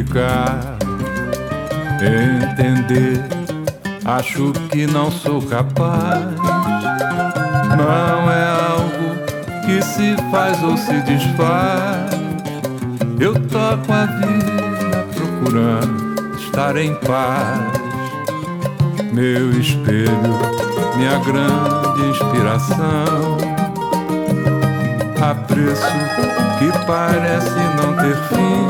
explicar, entender. Acho que não sou capaz. Não é algo que se faz ou se desfaz. Eu toco a vida procurando estar em paz. Meu espelho, minha grande inspiração. Apreço que parece não ter fim.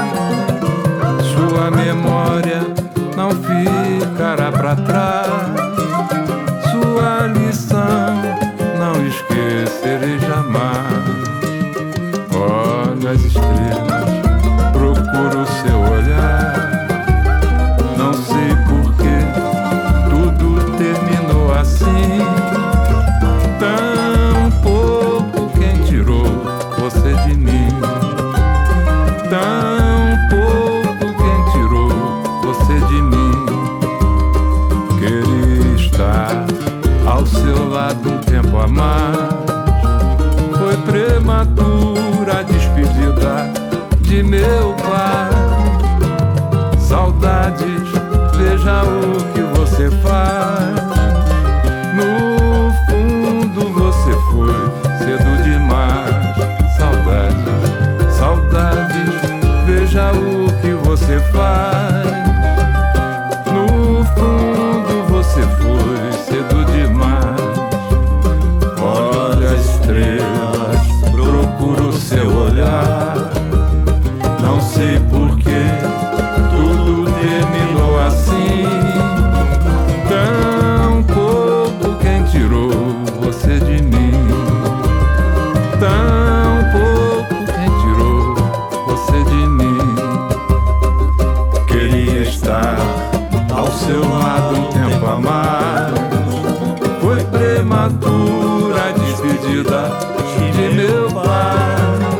Sua memória não ficará pra trás. Sua lição não esquecerei jamais. Olho as estrelas, procuro seu olhar. Não sei porquê tudo terminou assim. Tão pouco quem tirou você de mim. Tão pouco quem tirou você de mim. Queria estar ao seu lado um tempo a mais. Foi prematura a despedida de meu pai. Saudades, veja o que você faz. No fundo você foi cedo demais. Saudades, saudades, veja o que você faz. No fundo você foi cedo demais. Olha as estrelas, procuro seu olhar. Não sei porquê tudo terminou assim. Tão pouco quem tirou você de mim. Tão pouco quem tirou você de mim. Queria estar ao seu lado um tempo a mais. Foi prematura a despedida de meu pai.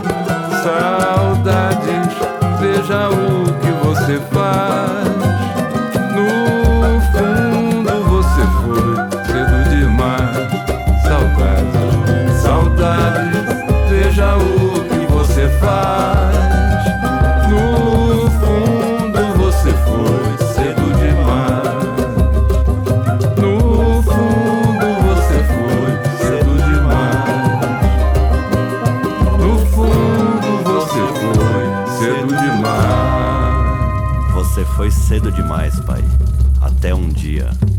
Saudades, veja o que você faz. No fundo você foi cedo demais. Saudades, saudades, veja o que você faz. No fundo você foi cedo demais. No fundo você foi cedo demais. No fundo você foi cedo demais. Você foi cedo demais, pai. Até um dia